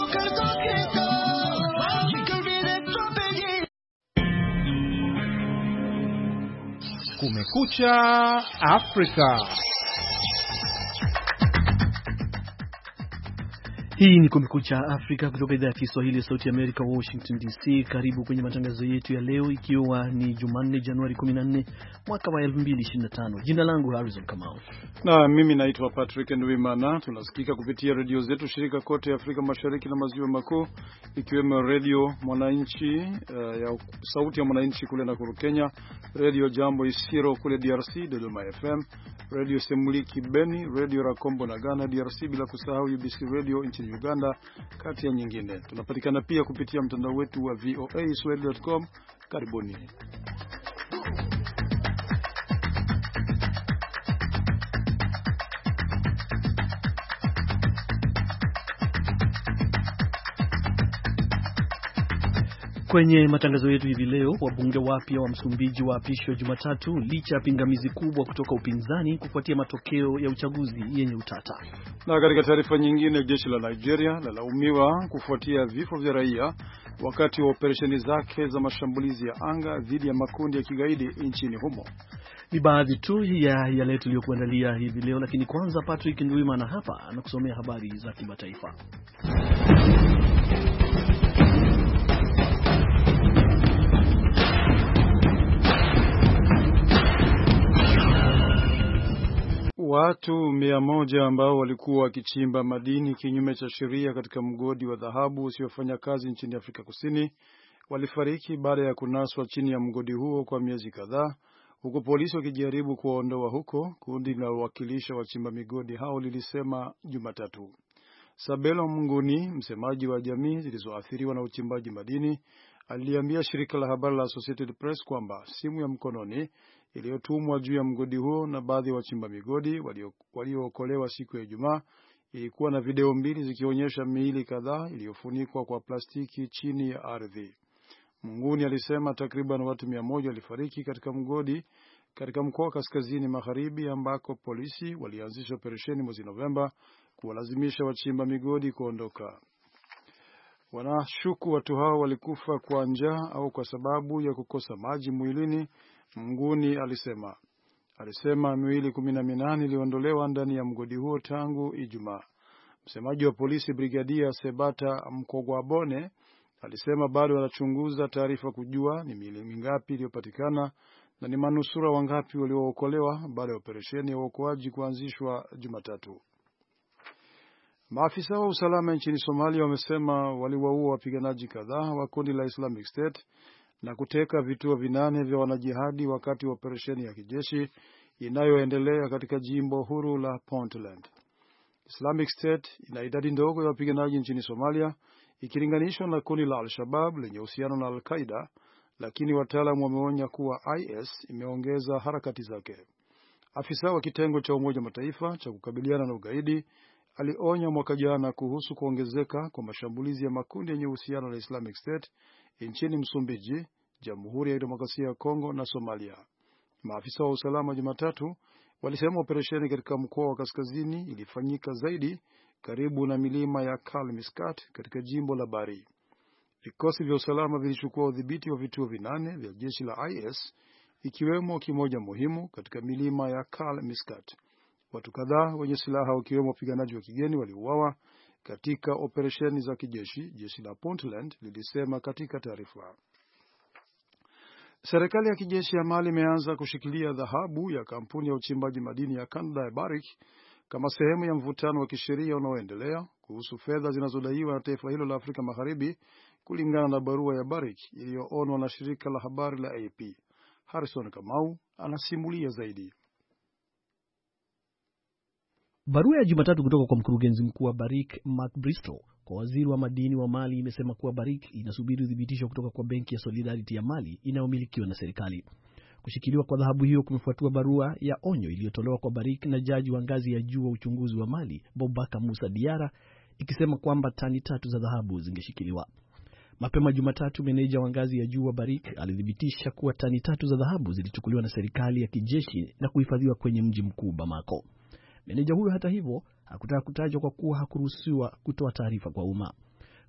Kumekucha Afrika. Hii ni Kumekucha Afrika kutoka idhaa ya Kiswahili ya Sauti ya Amerika, Washington DC. Karibu kwenye matangazo yetu ya leo, ikiwa ni Jumanne Januari 14 mwaka wa 2025. Jina langu Harrison Kamau. Na mimi naitwa Patrick Ndwimana. Tunasikika kupitia redio zetu shirika kote Afrika Mashariki na Maziwa Makuu, ikiwemo Radio Mwananchi ya Sauti ya Mwananchi kule Nakuru Kenya, Radio Jambo Isiro kule DRC, Dodoma FM, Radio Semuliki Beni, Radio Rakombo na Ghana DRC, bila kusahau UBC Radio nchini Uganda, kati ya nyingine. Tunapatikana pia kupitia mtandao wetu wa voaswahili.com. Karibuni. Kwenye matangazo yetu hivi leo, wabunge wapya wa Msumbiji waapishwa Jumatatu licha ya pingamizi kubwa kutoka upinzani kufuatia matokeo ya uchaguzi yenye utata. Na katika taarifa nyingine, jeshi la Nigeria lalaumiwa kufuatia vifo vya raia wakati wa operesheni zake za mashambulizi ya anga dhidi ya makundi ya kigaidi nchini humo. Ni baadhi tu ya yale tuliyokuandalia hivi leo, lakini kwanza Patrick Ndwimana hapa anakusomea habari za kimataifa. Watu 100 ambao walikuwa wakichimba madini kinyume cha sheria katika mgodi wa dhahabu usiofanya kazi nchini Afrika Kusini walifariki baada ya kunaswa chini ya mgodi huo kwa miezi kadhaa, huku polisi wakijaribu kuwaondoa huko, kundi linalowakilisha wachimba migodi hao lilisema Jumatatu. Sabelo Mnguni, msemaji wa jamii zilizoathiriwa na uchimbaji madini, aliambia shirika la habari la Associated Press kwamba simu ya mkononi iliyotumwa juu ya mgodi huo na baadhi ya wachimba migodi waliookolewa siku ya Ijumaa ilikuwa na video mbili zikionyesha miili kadhaa iliyofunikwa kwa plastiki chini ya ardhi. Mnguni alisema takriban watu 100 walifariki katika mgodi katika mkoa wa kaskazini magharibi, ambako polisi walianzisha operesheni mwezi Novemba kuwalazimisha wachimba migodi kuondoka. Wanashuku watu hao walikufa kwa njaa au kwa sababu ya kukosa maji mwilini, Mnguni alisema miili 18 iliondolewa ndani ya mgodi huo tangu Ijumaa. Msemaji wa polisi Brigadia Sebata Mkogwabone alisema bado wanachunguza taarifa kujua ni miili mingapi iliyopatikana na ni manusura wangapi waliookolewa baada ya operesheni ya uokoaji kuanzishwa Jumatatu. Maafisa wa usalama nchini Somalia wamesema waliwaua wapiganaji kadhaa wa kundi la Islamic State na kuteka vituo 8 vya wanajihadi wakati wa operesheni ya kijeshi inayoendelea katika jimbo huru la Puntland. Islamic State ina idadi ndogo ya wapiganaji nchini Somalia ikilinganishwa na kundi la Al-Shabaab lenye uhusiano na Al-Qaeda, lakini wataalamu wameonya kuwa IS imeongeza harakati zake. Afisa wa kitengo cha Umoja Mataifa cha kukabiliana na ugaidi alionya mwaka jana kuhusu kuongezeka kwa mashambulizi ya makundi yenye uhusiano na Islamic State nchini Msumbiji, Jamhuri ya Demokrasia ya Kongo na Somalia. Maafisa wa usalama Jumatatu walisema operesheni katika mkoa wa kaskazini ilifanyika zaidi karibu na milima ya Kalmiskat katika jimbo la Bari. Vikosi vya usalama vilichukua udhibiti wa vituo 8 vya jeshi la IS, ikiwemo kimoja muhimu katika milima ya Kalmiskat. Watu kadhaa wenye silaha wakiwemo wapiganaji wa kigeni waliuawa katika operesheni za kijeshi, jeshi la Puntland lilisema katika taarifa. Serikali ya kijeshi ya Mali imeanza kushikilia dhahabu ya kampuni ya uchimbaji madini ya Canada ya Barrick kama sehemu ya mvutano wa kisheria unaoendelea kuhusu fedha zinazodaiwa na taifa hilo la Afrika Magharibi, kulingana na barua ya Barrick iliyoonwa na shirika la habari la AP. Harrison Kamau anasimulia zaidi. Barua ya Jumatatu kutoka kwa mkurugenzi mkuu wa Barrick, Mark Bristow, kwa waziri wa madini wa Mali imesema kuwa Barrick inasubiri udhibitisho kutoka kwa benki ya Solidarity ya Mali inayomilikiwa na serikali. Kushikiliwa kwa dhahabu hiyo kumefuatia barua ya onyo iliyotolewa kwa Barrick na jaji wa ngazi ya juu wa uchunguzi wa Mali, Boubacar Moussa Diarra, ikisema kwamba tani 3 za dhahabu zingeshikiliwa. Mapema Jumatatu, meneja wa ngazi ya juu wa Barrick alithibitisha kuwa tani 3 za dhahabu zilichukuliwa na serikali ya kijeshi na kuhifadhiwa kwenye mji mkuu Bamako. Meneja huyo hata hivyo hakutaka kutajwa kwa kuwa hakuruhusiwa kutoa taarifa kwa umma.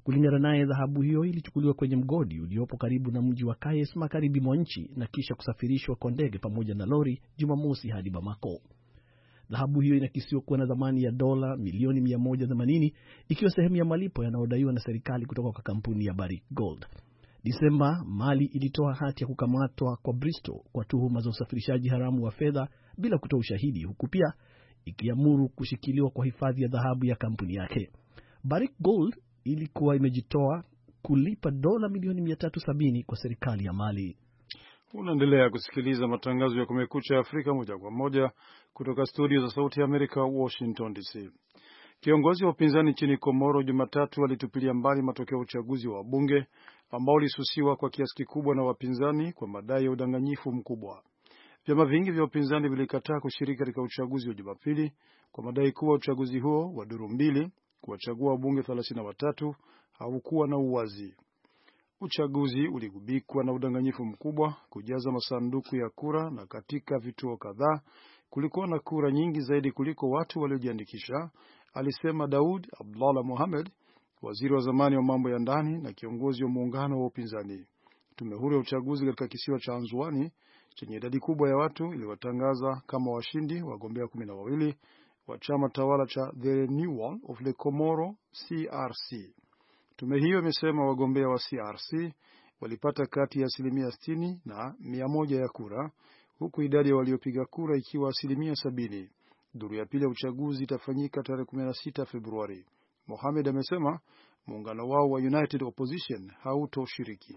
Kulingana naye, dhahabu hiyo ilichukuliwa kwenye mgodi uliopo karibu na mji wa Kayes magharibi mwa nchi na kisha kusafirishwa kwa ndege pamoja na lori Jumamosi hadi Bamako. Dhahabu hiyo inakisiwa kuwa na thamani ya dola milioni 180 ikiwa sehemu ya malipo yanayodaiwa na serikali kutoka kwa kampuni ya Barrick Gold. Disemba, Mali ilitoa hati ya kukamatwa kwa Bristow kwa tuhuma za usafirishaji haramu wa fedha bila kutoa ushahidi, huku pia ikiamuru kushikiliwa kwa hifadhi ya dhahabu ya kampuni yake. Barrick Gold ilikuwa imejitoa kulipa dola milioni 370 kwa serikali ya Mali. Unaendelea kusikiliza matangazo ya Kumekucha Afrika moja kwa moja kutoka studio za Sauti ya Amerika, Washington DC. Kiongozi wa upinzani nchini Komoro Jumatatu alitupilia mbali matokeo ya uchaguzi wa wabunge ambao ulisusiwa kwa kiasi kikubwa na wapinzani kwa madai ya udanganyifu mkubwa. Vyama vingi vya upinzani vilikataa kushiriki katika uchaguzi wa Jumapili kwa madai kuwa uchaguzi huo wa duru mbili kuwachagua wabunge 33 haukuwa na uwazi. Uchaguzi uligubikwa na udanganyifu mkubwa, kujaza masanduku ya kura, na katika vituo kadhaa kulikuwa na kura nyingi zaidi kuliko watu waliojiandikisha, alisema Daud Abdallah Mohamed, waziri wa zamani wa mambo ya ndani na kiongozi wa muungano wa upinzani. Tume huru ya uchaguzi katika kisiwa cha Anzuani chenye idadi kubwa ya watu iliwatangaza kama washindi wagombea 12 wa chama tawala cha The Renewal of the Comoro CRC. Tume hiyo imesema wagombea wa CRC walipata kati ya 60% na 100 ya kura, huku idadi ya waliopiga kura ikiwa 70%. Duru ya pili ya uchaguzi itafanyika tarehe 16 Februari. Mohamed amesema muungano wao wa United Opposition hautoshiriki.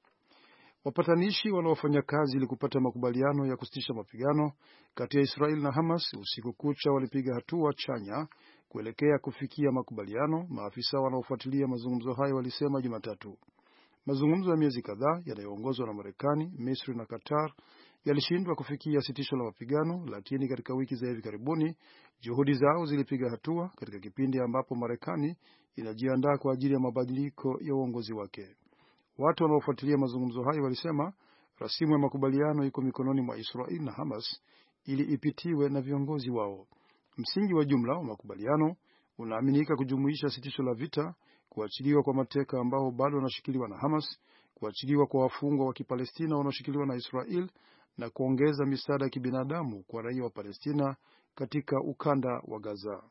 Wapatanishi wanaofanya kazi ili kupata makubaliano ya kusitisha mapigano kati ya Israel na Hamas usiku kucha walipiga hatua chanya kuelekea kufikia makubaliano, maafisa wanaofuatilia mazungumzo hayo walisema Jumatatu. Mazungumzo ya miezi kadhaa yanayoongozwa na Marekani, Misri na Qatar yalishindwa kufikia sitisho la mapigano, lakini katika wiki za hivi karibuni juhudi zao zilipiga hatua katika kipindi ambapo Marekani inajiandaa kwa ajili ya mabadiliko ya uongozi wake. Watu wanaofuatilia mazungumzo hayo walisema rasimu ya makubaliano iko mikononi mwa Israel na Hamas ili ipitiwe na viongozi wao. Msingi wa jumla wa makubaliano unaaminika kujumuisha sitisho la vita, kuachiliwa kwa mateka ambao bado wanashikiliwa na Hamas, kuachiliwa kwa wafungwa wa Kipalestina wanaoshikiliwa na Israel na kuongeza misaada ya kibinadamu kwa raia wa Palestina katika ukanda wa Gaza.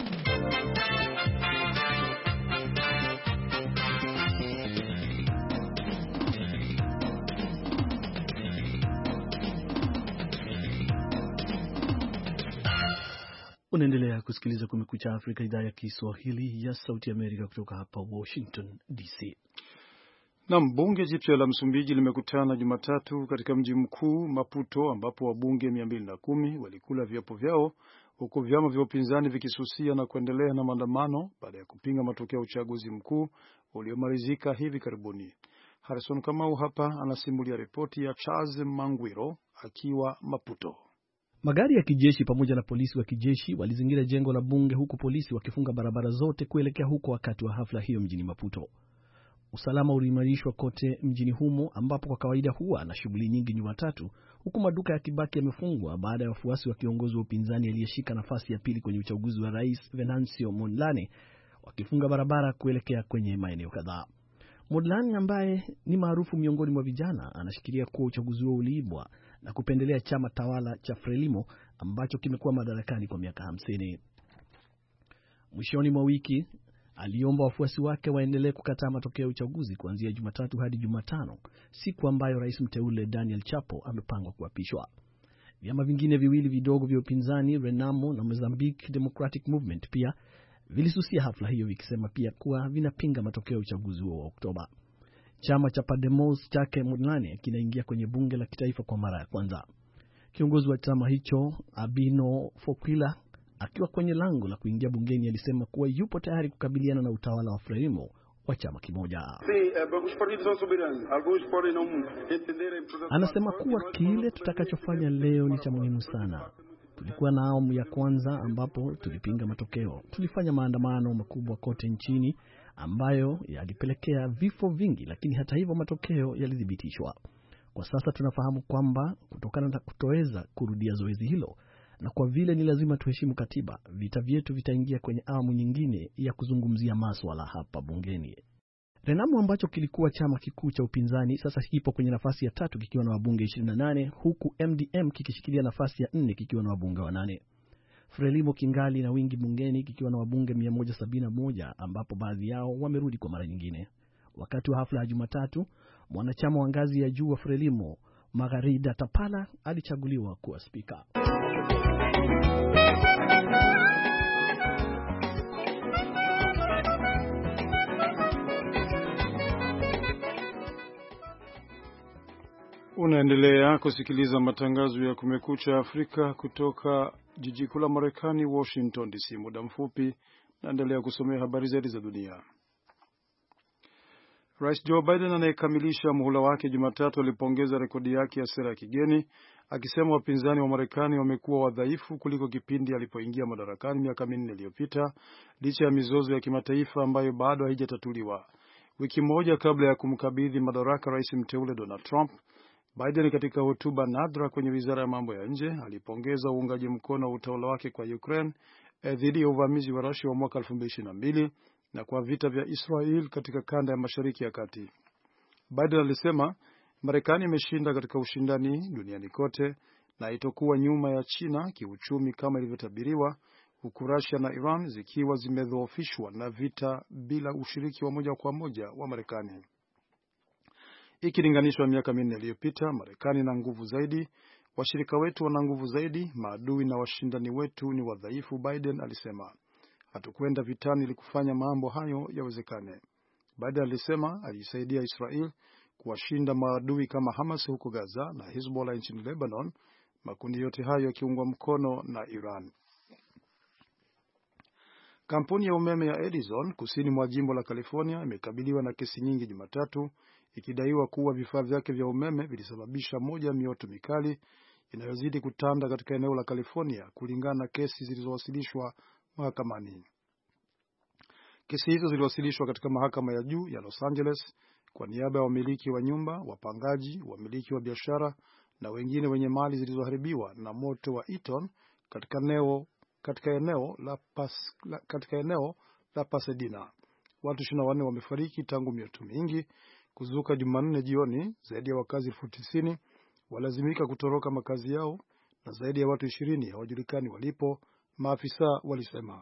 Unaendelea kusikiliza Kumekucha Afrika, idhaa ya Kiswahili ya Sauti Amerika kutoka hapa Washington DC. Na bunge jipya la Msumbiji limekutana Jumatatu katika mji mkuu Maputo, ambapo wabunge 210 walikula viapo vyao, huku vyama vya upinzani vikisusia na kuendelea na maandamano baada ya kupinga matokeo ya uchaguzi mkuu uliomalizika hivi karibuni. Harrison Kamau hapa anasimulia ripoti ya Charles Mangwiro akiwa Maputo. Magari ya kijeshi pamoja na polisi wa kijeshi walizingira jengo la bunge, huku polisi wakifunga barabara zote kuelekea huko wakati wa hafla hiyo mjini Maputo. Usalama uliimarishwa kote mjini humo, ambapo kwa kawaida huwa na shughuli nyingi Jumatatu, huku maduka ya kibaki yamefungwa baada ya wafuasi wa kiongozi wa upinzani aliyeshika nafasi ya pili kwenye uchaguzi wa rais Venancio Mondlane wakifunga barabara kuelekea kwenye maeneo kadhaa. Mondlane, ambaye ni maarufu miongoni mwa vijana, anashikilia kuwa uchaguzi huo uliibwa na kupendelea chama tawala cha Frelimo ambacho kimekuwa madarakani kwa miaka 50. Mwishoni mwa wiki aliomba wafuasi wake waendelee kukataa matokeo ya uchaguzi kuanzia Jumatatu hadi Jumatano, siku ambayo rais mteule Daniel Chapo amepangwa kuapishwa. Vyama vingine viwili vidogo vya upinzani, Renamo na Mozambique Democratic Movement, pia vilisusia hafla hiyo vikisema pia kuwa vinapinga matokeo ya uchaguzi huo wa Oktoba. Chama cha Podemos chake Mondlane kinaingia kwenye bunge la kitaifa kwa mara ya kwanza. Kiongozi wa chama hicho, Abino Foquila, akiwa kwenye lango la kuingia bungeni, alisema kuwa yupo tayari kukabiliana na utawala wa Frelimo wa chama kimoja. Anasema kuwa kile tutakachofanya leo ni cha muhimu sana. Tulikuwa na awamu ya kwanza ambapo tulipinga matokeo. Tulifanya maandamano makubwa kote nchini ambayo yalipelekea vifo vingi, lakini hata hivyo matokeo yalithibitishwa. Kwa sasa tunafahamu kwamba kutokana na kutoweza kurudia zoezi hilo na kwa vile ni lazima tuheshimu katiba, vita vyetu vitaingia kwenye awamu nyingine ya kuzungumzia masuala hapa bungeni. Renamo ambacho kilikuwa chama kikuu cha upinzani sasa kipo kwenye nafasi ya 3 kikiwa na wabunge 28 huku MDM kikishikilia nafasi ya 4 kikiwa na wabunge 8. Frelimo kingali na wingi bungeni kikiwa na wabunge 171 ambapo baadhi yao wamerudi kwa mara nyingine. Wakati wa hafla ya Jumatatu, mwanachama wa ngazi ya juu wa Frelimo, Margarida Tapala, alichaguliwa kuwa spika. Unaendelea kusikiliza matangazo ya Kumekucha Afrika kutoka jiji kuu la Marekani, Washington DC. Muda mfupi naendelea kusomea habari zaidi za dunia. Rais Joe Biden anayekamilisha muhula wake Jumatatu alipongeza rekodi yake ya sera ya kigeni, akisema wapinzani wa Marekani wamekuwa wadhaifu kuliko kipindi alipoingia madarakani miaka 4 iliyopita, licha ya mizozo ya kimataifa ambayo bado haijatatuliwa. Wiki moja kabla ya kumkabidhi madaraka rais mteule Donald Trump, Biden katika hotuba nadra kwenye wizara ya mambo ya nje alipongeza uungaji mkono wa utawala wake kwa Ukraine dhidi ya uvamizi wa Russia wa mwaka 2022 na kwa vita vya Israel katika kanda ya Mashariki ya Kati. Biden alisema Marekani imeshinda katika ushindani duniani kote na haitokuwa nyuma ya China kiuchumi kama ilivyotabiriwa, huku Russia na Iran zikiwa zimedhoofishwa na vita bila ushiriki wa moja kwa moja wa Marekani. Ikilinganishwa miaka 4 iliyopita, Marekani ina nguvu zaidi, washirika wetu wana nguvu zaidi, maadui na washindani wetu ni wadhaifu, Biden alisema. Hatukwenda vitani ili kufanya mambo hayo yawezekane. Biden alisema alisaidia Israel kuwashinda maadui kama Hamas huko Gaza na Hezbollah nchini Lebanon, makundi yote hayo yakiungwa mkono na Iran. Kampuni ya umeme ya Edison kusini mwa jimbo la California imekabiliwa na kesi nyingi Jumatatu, ikidaiwa kuwa vifaa vyake vya umeme vilisababisha moja ya mioto mikali inayozidi kutanda katika eneo la California, kulingana na kesi zilizowasilishwa mahakamani. Kesi hizo ziliwasilishwa katika mahakama ya juu ya Los Angeles kwa niaba ya wamiliki wa nyumba, wapangaji, wamiliki wa biashara na wengine wenye mali zilizoharibiwa na moto wa Eaton katika eneo la Pasadena. Watu 24 wamefariki tangu mioto mingi kuzuka Jumanne jioni. Zaidi ya wakazi 90,000 walazimika kutoroka makazi yao na zaidi ya watu 20 hawajulikani walipo, maafisa walisema.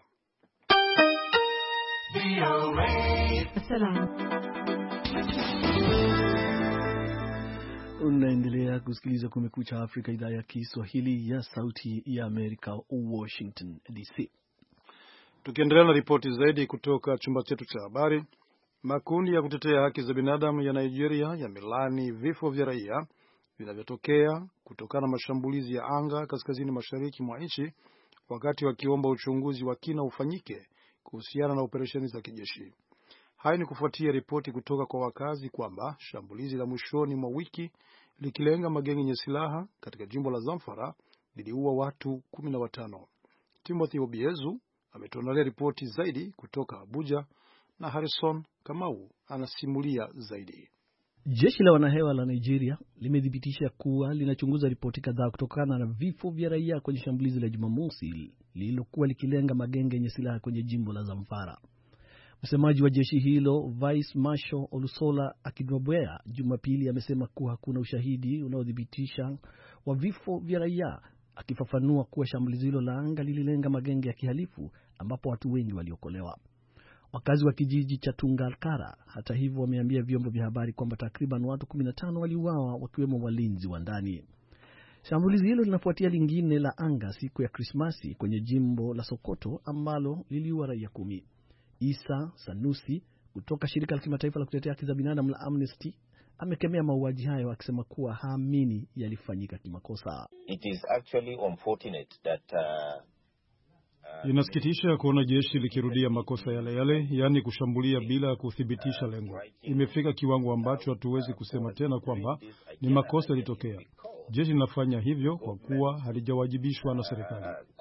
Unaendelea kusikiliza Kumekucha Afrika, idhaa ya Kiswahili ya Sauti ya Amerika, Washington DC. Tukiendelea na ripoti zaidi kutoka chumba chetu cha habari, makundi ya kutetea haki za binadamu ya Nigeria yamelani vifo vya raia vinavyotokea kutokana na mashambulizi ya anga kaskazini mashariki mwa nchi, wakati wakiomba uchunguzi wa kina ufanyike kuhusiana na operesheni za kijeshi. Haya ni kufuatia ripoti kutoka kwa wakazi kwamba shambulizi la mwishoni mwa wiki likilenga magenge yenye silaha katika jimbo la Zamfara liliua watu 15. Timothy Obiezu ametuandalia ripoti zaidi kutoka Abuja na Harrison Kamau anasimulia zaidi. Jeshi la wanahewa la Nigeria limethibitisha kuwa linachunguza ripoti kadhaa kutokana na vifo vya raia kwenye shambulizi la Jumamosi lililokuwa likilenga magenge yenye silaha kwenye jimbo la Zamfara. Msemaji wa jeshi hilo, Vice Marshal Olusola Akidwabwea, Jumapili amesema kuwa hakuna ushahidi unaothibitisha wa vifo vya raia, akifafanua kuwa shambulizi hilo la anga lililenga magenge ya kihalifu ambapo watu wengi waliokolewa. Wakazi wa kijiji cha Tungalkara hata hivyo wameambia vyombo vya habari kwamba takriban watu 15 waliuawa, wakiwemo walinzi wa ndani. Shambulizi hilo linafuatia lingine la anga siku ya Krismasi kwenye jimbo la Sokoto ambalo liliua raia 10. Isa Sanusi kutoka shirika la kimataifa la kutetea haki za binadamu la Amnesty amekemea mauaji hayo, akisema kuwa haamini yalifanyika kimakosa. It is actually unfortunate that inasikitisha kuona jeshi likirudia makosa yale yale, yani kushambulia bila kuthibitisha lengo. Imefika kiwango ambacho hatuwezi kusema tena kwamba ni makosa yalitokea. Jeshi linafanya hivyo kwa kuwa halijawajibishwa na serikali.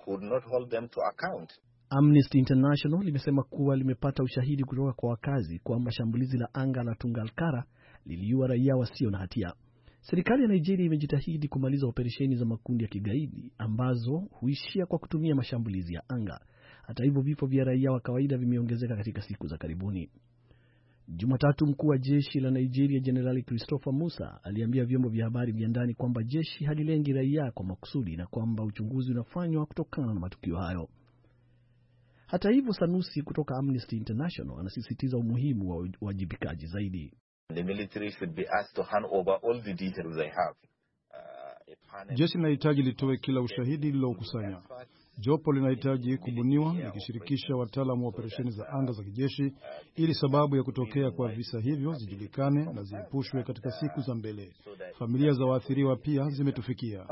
Amnesty International limesema kuwa limepata ushahidi kutoka kwa wakazi kwamba shambulizi la anga la Tungalkara liliua raia wasio na hatia. Serikali ya Nigeria imejitahidi kumaliza operesheni za makundi ya kigaidi ambazo huishia kwa kutumia mashambulizi ya anga. Hata hivyo, vifo vya raia wa kawaida vimeongezeka katika siku za karibuni. Jumatatu mkuu wa jeshi la Nigeria Jenerali Christopher Musa aliambia vyombo vya habari vya ndani kwamba jeshi halilengi raia kwa makusudi na kwamba uchunguzi unafanywa kutokana na matukio hayo. Hata hivyo, Sanusi kutoka Amnesty International anasisitiza umuhimu wa uwajibikaji zaidi. The military should be asked to hand over all the details they have. Jeshi linahitaji litoe kila ushahidi lilokusanya. Jopo linahitaji kubuniwa likishirikisha wataalamu wa operesheni za anga za kijeshi ili sababu ya kutokea kwa visa hivyo zijulikane na ziepushwe katika siku za mbele. Familia za waathiriwa pia zimetufikia.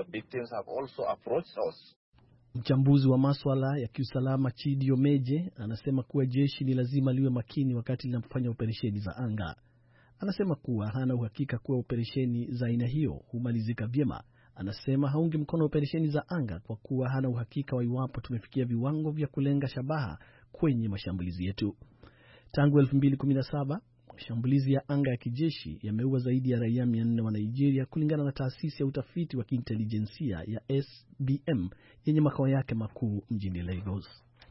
Mchambuzi wa masuala ya kiusalama Chidi Omeje anasema kuwa jeshi ni lazima liwe makini wakati linapofanya operesheni za anga. Anasema kuwa hana uhakika kuwa operesheni za aina hiyo humalizika vyema. Anasema haungi mkono operesheni za anga kwa kuwa hana uhakika wa iwapo tumefikia viwango vya kulenga shabaha kwenye mashambulizi yetu. Tangu 2017, mashambulizi ya anga ya kijeshi yameua zaidi ya raia 400 wa Nigeria kulingana na taasisi ya utafiti wa kiintelijensia ya SBM yenye makao yake makuu mjini Lagos.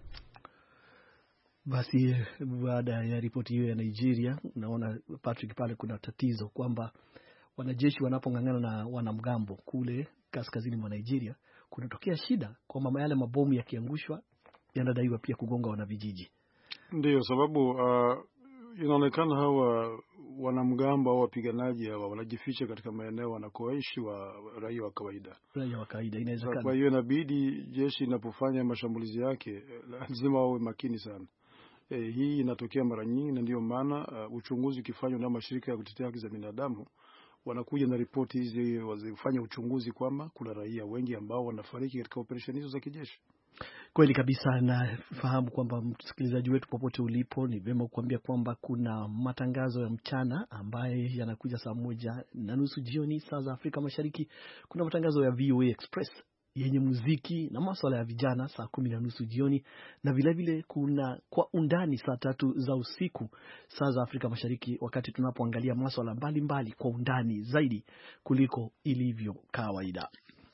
Basi baada ya ripoti hiyo ya Nigeria, naona Patrick pale kuna tatizo kwamba wanajeshi wanapongangana na wanamgambo kule kaskazini mwa Nigeria, kunatokea shida kwa mama, yale mabomu yakiangushwa yanadaiwa pia kugonga wanavijiji. Ndiyo sababu inaonekana hawa wanamgambo au wapiganaji hawa wanajificha katika maeneo wanakoishi wa raia wa kawaida. Inawezekana. Kwa hiyo inabidi jeshi linapofanya mashambulizi yake lazima wawe makini sana. Hii inatokea mara nyingi na ndio maana uchunguzi ukifanywa na mashirika ya kutetea haki za binadamu wanakuja na ripoti hizi wazifanya uchunguzi kwamba kuna raia wengi ambao wanafariki katika operesheni hizo za kijeshi. Kweli kabisa, na fahamu kwamba msikilizaji wetu popote ulipo, ni vyema kukuambia kwamba kuna matangazo ya mchana ambaye yanakuja saa 1:30 jioni saa za Afrika Mashariki. Kuna matangazo ya VOA Express yenye muziki na masuala ya vijana saa 10:30 jioni, na vile vile kuna Kwa Undani saa 3 za usiku saa za Afrika Mashariki, wakati tunapoangalia masuala mbalimbali kwa undani zaidi kuliko ilivyo kawaida.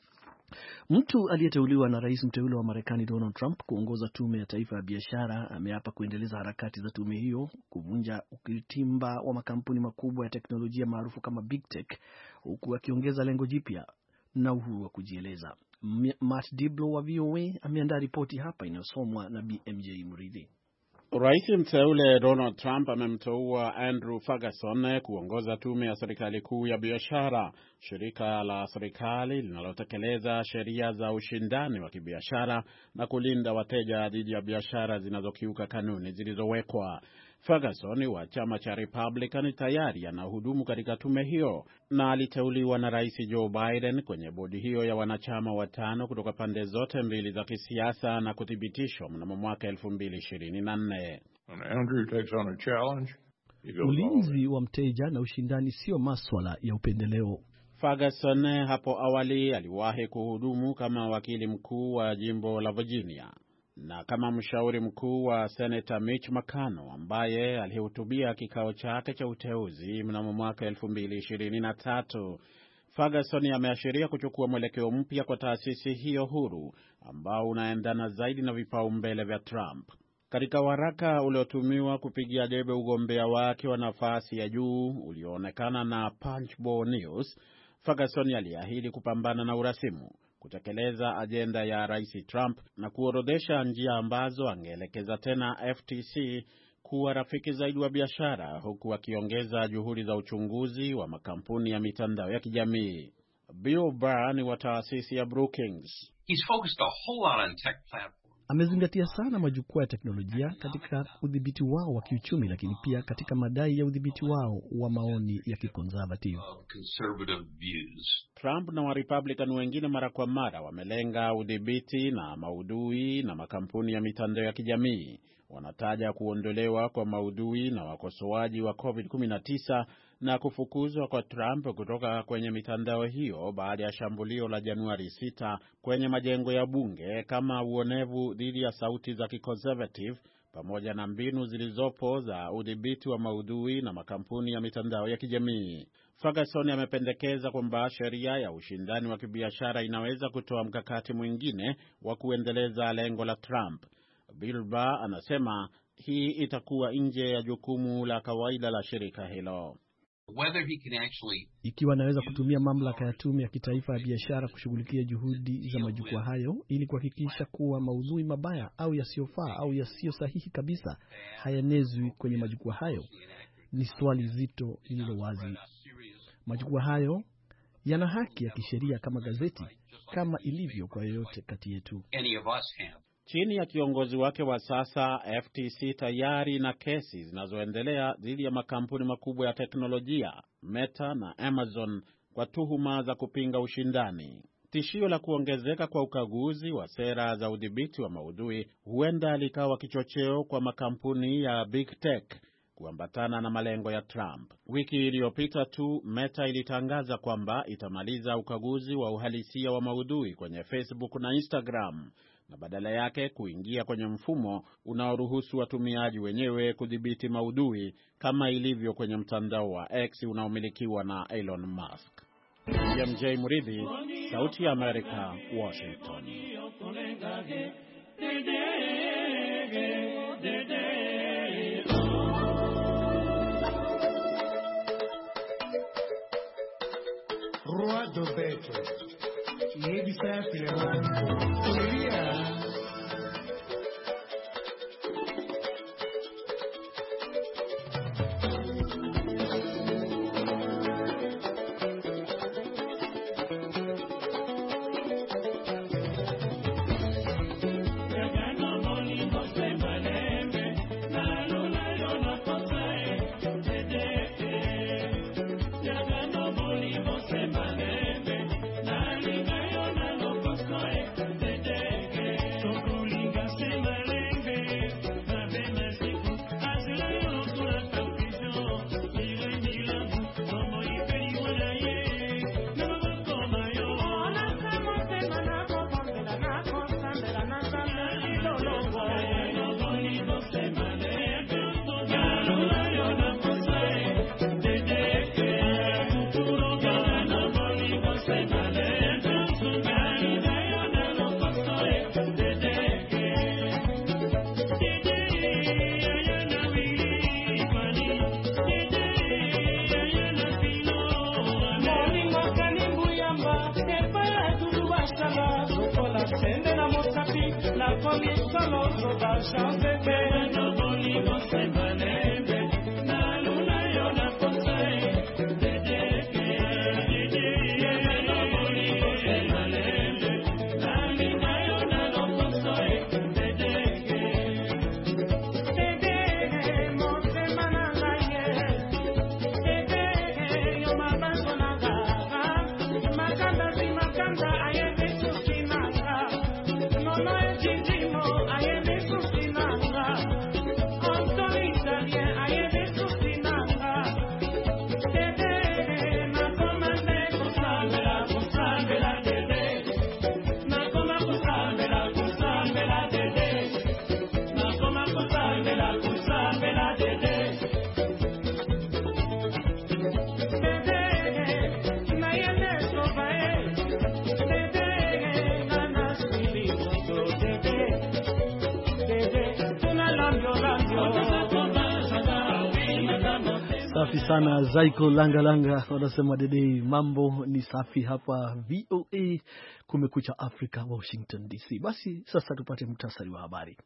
Mtu aliyeteuliwa na rais mteule wa Marekani Donald Trump kuongoza tume ya taifa ya biashara ameapa kuendeleza harakati za tume hiyo kuvunja ukiritimba wa makampuni makubwa ya teknolojia maarufu kama Big Tech, huku akiongeza lengo jipya na uhuru wa kujieleza. Matt Diblo wa VOA ameandaa ripoti hapa inayosomwa na BMJ Mridhi. Rais mteule Donald Trump amemteua Andrew Ferguson kuongoza tume ya serikali kuu ya biashara, shirika la serikali linalotekeleza sheria za ushindani wa kibiashara na kulinda wateja dhidi ya biashara zinazokiuka kanuni zilizowekwa. Ferguson wa chama cha Republican tayari anahudumu katika tume hiyo na aliteuliwa na Rais Joe Biden kwenye bodi hiyo ya wanachama 5 kutoka pande zote mbili za kisiasa na kuthibitishwa mnamo mwaka 2024. Andrew takes on a challenge. Ulinzi wa mteja na ushindani sio maswala ya upendeleo. Ferguson hapo awali aliwahi kuhudumu kama wakili mkuu wa jimbo la Virginia na kama mshauri mkuu wa Senator Mitch McConnell ambaye alihutubia kikao chake cha uteuzi mnamo mwaka 2023. Ferguson ameashiria kuchukua mwelekeo mpya kwa taasisi hiyo huru ambao unaendana zaidi na vipaumbele vya Trump. Katika waraka uliotumiwa kupigia debe ugombea wake wa nafasi ya juu ulioonekana na Punchbowl News, Ferguson aliahidi kupambana na urasimu, kutekeleza ajenda ya Rais Trump na kuorodhesha njia ambazo angeelekeza tena FTC kuwa rafiki zaidi wa biashara, huku akiongeza juhudi za uchunguzi wa makampuni ya mitandao ya kijamii. Bill Barr ni wa taasisi ya Brookings. He's focused a whole lot on tech platforms. Amezingatia sana majukwaa ya teknolojia katika udhibiti wao wa kiuchumi, lakini pia katika madai ya udhibiti wao wa maoni ya kiconservative. Trump na wa Republican wengine mara kwa mara wamelenga udhibiti na maudhui na makampuni ya mitandao ya kijamii. Wanataja kuondolewa kwa maudhui na wakosoaji wa COVID-19 na kufukuzwa kwa Trump kutoka kwenye mitandao hiyo baada ya shambulio la Januari 6 kwenye majengo ya bunge kama uonevu dhidi ya sauti za kiconservative pamoja na mbinu zilizopo za udhibiti wa maudhui na makampuni ya mitandao ya kijamii. Ferguson amependekeza kwamba sheria ya ushindani wa kibiashara inaweza kutoa mkakati mwingine wa kuendeleza lengo la Trump. Bill Barr anasema hii itakuwa nje ya jukumu la kawaida la shirika hilo. Ikiwa anaweza kutumia mamlaka ya Tume ya Kitaifa ya Biashara kushughulikia juhudi za majukwaa hayo ili kuhakikisha kuwa maudhui mabaya au yasiyofaa au yasiyo sahihi kabisa hayanezwi kwenye majukwaa hayo, ni swali zito lililo wazi. Majukwaa hayo yana haki ya kisheria kama gazeti, kama ilivyo kwa yoyote kati yetu. Chini ya kiongozi wake wa sasa, FTC tayari na kesi zinazoendelea dhidi ya makampuni makubwa ya teknolojia, Meta na Amazon, kwa tuhuma za kupinga ushindani. Tishio la kuongezeka kwa ukaguzi wa sera za udhibiti wa maudhui huenda likawa kichocheo kwa makampuni ya Big Tech kuambatana na malengo ya Trump. Wiki iliyopita tu Meta ilitangaza kwamba itamaliza ukaguzi wa uhalisia wa maudhui kwenye Facebook na Instagram, na badala yake kuingia kwenye mfumo unaoruhusu watumiaji wenyewe kudhibiti maudhui kama ilivyo kwenye mtandao wa X unaomilikiwa na Elon Musk. MJ Muridhi, Sauti ya Amerika, Washington. Roi de Bête. Il est Safi sana Zaiko Langa Langa wanasema Dede. Mambo ni safi hapa VOA Kumekucha Afrika, Washington DC. Basi sasa tupate muhtasari wa habari.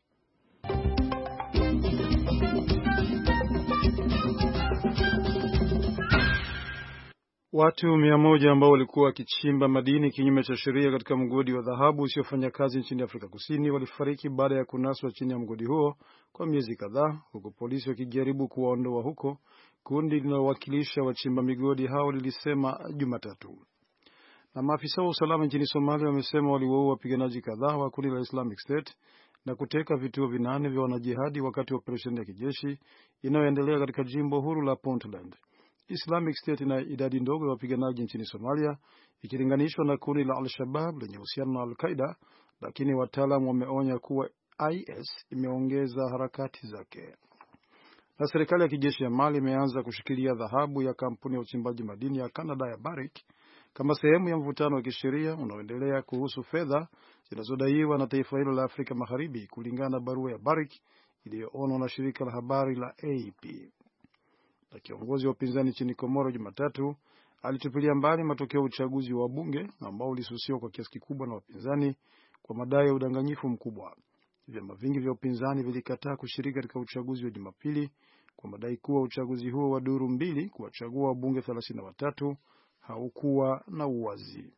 Watu 100 ambao walikuwa wakichimba madini kinyume cha sheria katika mgodi wa dhahabu usiofanya kazi nchini Afrika Kusini walifariki baada ya kunaswa chini ya mgodi huo kwa miezi kadhaa, huku polisi wakijaribu kuwaondoa huko. Kundi linalowakilisha wachimba migodi hao lilisema Jumatatu. Na maafisa wa usalama nchini Somalia wamesema waliwaua wapiganaji kadhaa wa kundi la Islamic State na kuteka vituo 8 vya wanajihadi wakati wa operesheni ya kijeshi inayoendelea katika jimbo huru la Puntland. Islamic State ina idadi ndogo ya wapiganaji nchini Somalia ikilinganishwa na kundi la Al-Shabaab lenye uhusiano na Al-Qaeda, lakini wataalamu wameonya kuwa IS imeongeza harakati zake. Na serikali ya kijeshi ya Mali imeanza kushikilia dhahabu ya kampuni ya uchimbaji madini ya Canada ya Barrick kama sehemu ya mvutano wa kisheria unaoendelea kuhusu fedha zinazodaiwa na taifa hilo la Afrika Magharibi, kulingana na barua ya Barrick iliyoonwa na shirika la habari la AP. Na kiongozi wa upinzani nchini Komoro Jumatatu alitupilia mbali matokeo ya uchaguzi wa bunge ambao ulisusiwa kwa kiasi kikubwa na wapinzani kwa madai ya udanganyifu mkubwa. Vyama vingi vya upinzani vilikataa kushiriki katika uchaguzi wa Jumapili kwa madai kuwa uchaguzi huo wa duru mbili kuwachagua wabunge 33 haukuwa na uwazi.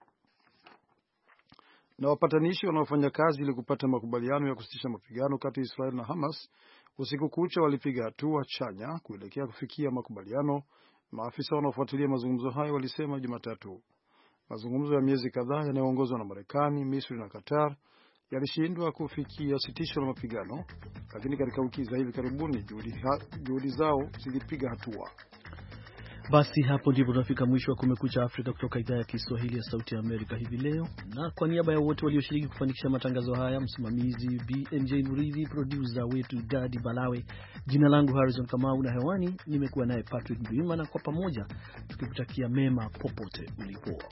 Na wapatanishi wanaofanya kazi ili kupata makubaliano ya kusitisha mapigano kati ya Israel na Hamas usiku kucha walipiga hatua chanya kuelekea kufikia makubaliano, maafisa wanaofuatilia mazungumzo hayo walisema Jumatatu. Mazungumzo ya miezi kadhaa yanayoongozwa na Marekani, Misri na Qatar yalishindwa kufikia sitisho la mapigano, lakini katika wiki za hivi karibuni juhudi zao zilipiga hatua. Basi hapo ndipo tunafika mwisho wa Kumekucha Afrika kutoka idhaa ya Kiswahili ya Sauti ya Amerika hivi leo. Na kwa niaba ya wote walioshiriki kufanikisha matangazo haya, msimamizi BMJ Muridhi, producer wetu Dadi Balawe, jina langu Harrison Kamau na hewani nimekuwa naye Patrick Duima, na kwa pamoja tukikutakia mema popote ulipo.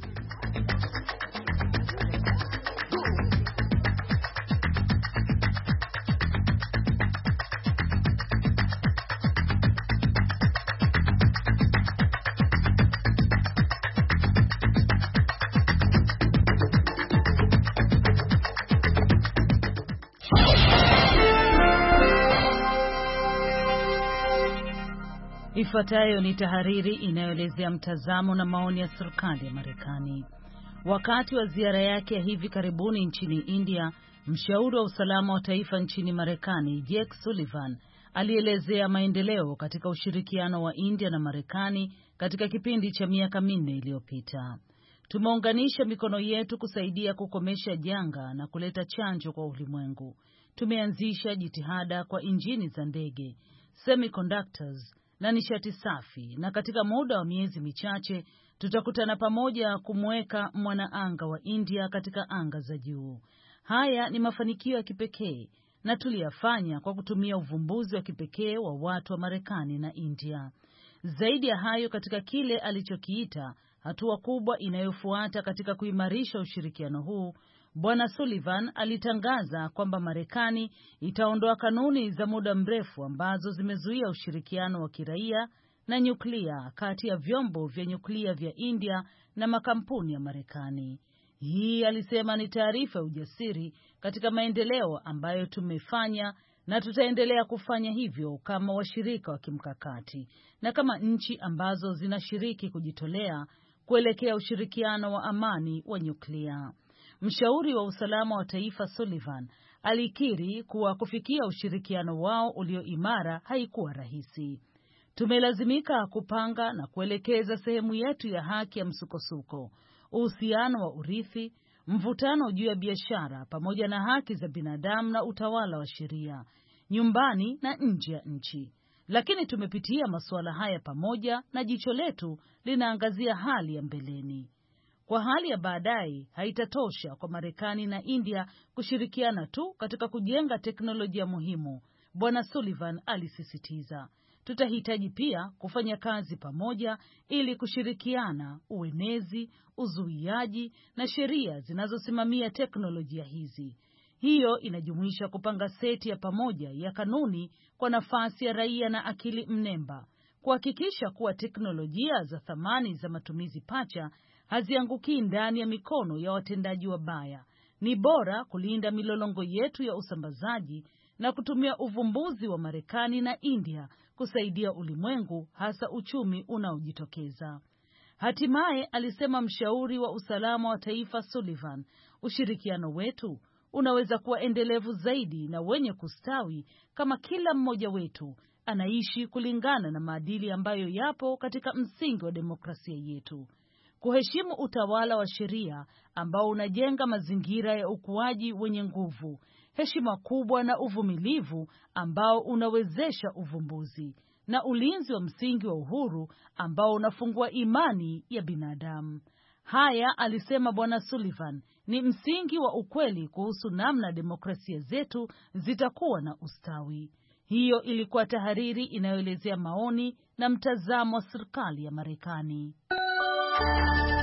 Ifuatayo ni tahariri inayoelezea mtazamo na maoni ya serikali ya Marekani. Wakati wa ziara yake ya hivi karibuni nchini India, mshauri wa usalama wa taifa nchini Marekani, Jake Sullivan, alielezea maendeleo katika ushirikiano wa India na Marekani katika kipindi cha miaka 4 iliyopita. Tumeunganisha mikono yetu kusaidia kukomesha janga na kuleta chanjo kwa ulimwengu. Tumeanzisha jitihada kwa injini za ndege, semiconductors na nishati safi, na katika muda wa miezi michache tutakutana pamoja kumweka mwanaanga wa India katika anga za juu. Haya ni mafanikio ya kipekee na tuliyafanya kwa kutumia uvumbuzi wa kipekee wa watu wa Marekani na India. Zaidi ya hayo, katika kile alichokiita hatua kubwa inayofuata katika kuimarisha ushirikiano huu, Bwana Sullivan alitangaza kwamba Marekani itaondoa kanuni za muda mrefu ambazo zimezuia ushirikiano wa kiraia na nyuklia kati ya vyombo vya nyuklia vya India na makampuni ya Marekani. Hii, alisema, ni taarifa ya ujasiri katika maendeleo ambayo tumefanya na tutaendelea kufanya hivyo kama washirika wa kimkakati na kama nchi ambazo zinashiriki kujitolea kuelekea ushirikiano wa amani wa nyuklia. Mshauri wa usalama wa taifa Sullivan alikiri kuwa kufikia ushirikiano wao ulio imara haikuwa rahisi. Tumelazimika kupanga na kuelekeza sehemu yetu ya haki ya msukosuko, uhusiano wa urithi, mvutano juu ya biashara pamoja na haki za binadamu na utawala wa sheria, nyumbani na nje ya nchi. Lakini tumepitia masuala haya pamoja na jicho letu linaangazia hali ya mbeleni. Kwa hali ya baadaye, haitatosha kwa Marekani na India kushirikiana tu katika kujenga teknolojia muhimu, Bwana Sullivan alisisitiza. Tutahitaji pia kufanya kazi pamoja ili kushirikiana uenezi, uzuiaji na sheria zinazosimamia teknolojia hizi. Hiyo inajumuisha kupanga seti ya pamoja ya kanuni kwa nafasi ya raia na akili mnemba, kuhakikisha kuwa teknolojia za thamani za matumizi pacha hazianguki ndani ya mikono ya watendaji wabaya. Ni bora kulinda milolongo yetu ya usambazaji na kutumia uvumbuzi wa Marekani na India kusaidia ulimwengu, hasa uchumi unaojitokeza. Hatimaye, alisema mshauri wa usalama wa taifa Sullivan, ushirikiano wetu unaweza kuwa endelevu zaidi na wenye kustawi kama kila mmoja wetu anaishi kulingana na maadili ambayo yapo katika msingi wa demokrasia yetu. Kuheshimu utawala wa sheria ambao unajenga mazingira ya ukuaji wenye nguvu, heshima kubwa na uvumilivu ambao unawezesha uvumbuzi, na ulinzi wa msingi wa uhuru ambao unafungua imani ya binadamu. Haya, alisema Bwana Sullivan, ni msingi wa ukweli kuhusu namna demokrasia zetu zitakuwa na ustawi. Hiyo ilikuwa tahariri inayoelezea maoni na mtazamo wa serikali ya Marekani.